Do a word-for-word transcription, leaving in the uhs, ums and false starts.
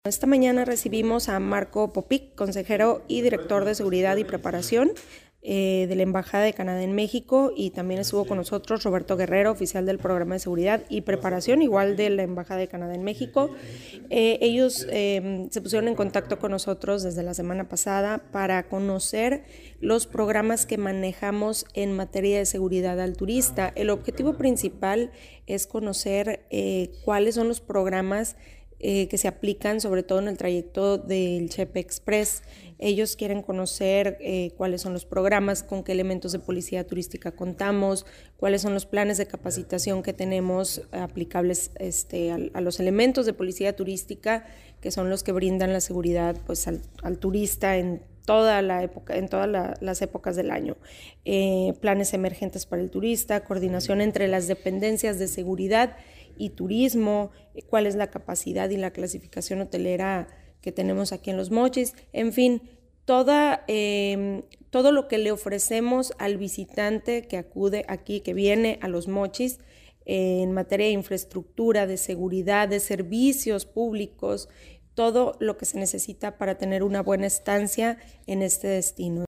Esta mañana recibimos a Marco Popic, consejero y director de Seguridad y Preparación eh, de la Embajada de Canadá en México, y también estuvo con nosotros Roberto Guerrero, oficial del Programa de Seguridad y Preparación, igual de la Embajada de Canadá en México. Eh, ellos eh, se pusieron en contacto con nosotros desde la semana pasada para conocer los programas que manejamos en materia de seguridad al turista. El objetivo principal es conocer eh, cuáles son los programas Eh, que se aplican sobre todo en el trayecto del Chepe Express. Ellos quieren conocer eh, cuáles son los programas, con qué elementos de policía turística contamos, cuáles son los planes de capacitación que tenemos aplicables este, a, a los elementos de policía turística, que son los que brindan la seguridad pues, al, al turista en toda la época, en todas la, las épocas del año. Eh, planes emergentes para el turista, coordinación entre las dependencias de seguridad y turismo, cuál es la capacidad y la clasificación hotelera que tenemos aquí en Los Mochis, en fin, toda, eh, todo lo que le ofrecemos al visitante que acude aquí, que viene a Los Mochis, eh, en materia de infraestructura, de seguridad, de servicios públicos, todo lo que se necesita para tener una buena estancia en este destino.